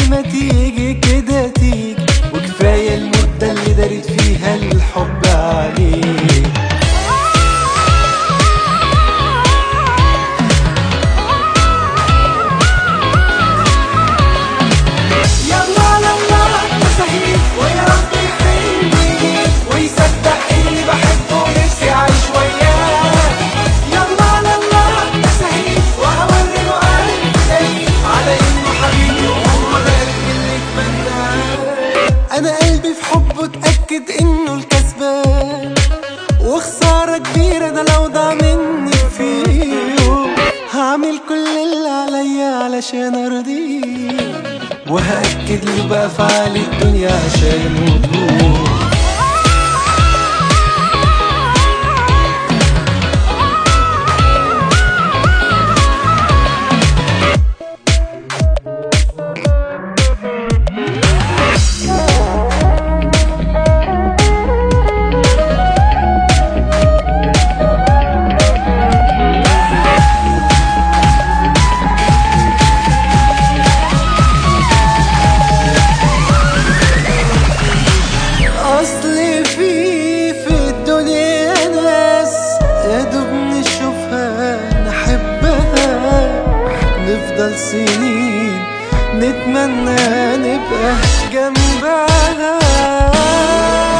ما تيجي كده تيجي، وكفاية المدة اللي دارت فيها الحب عليك. انا قلبي في حبه اتأكد انه الكسبان، وخسارة كبيرة ده لو ضاع مني فيه. هعمل كل اللي عليا علشان ارضيه، وهأكد له بأفعال الدنيا عشان وضوح. نفضل سنين نتمنى نبقى جنبها.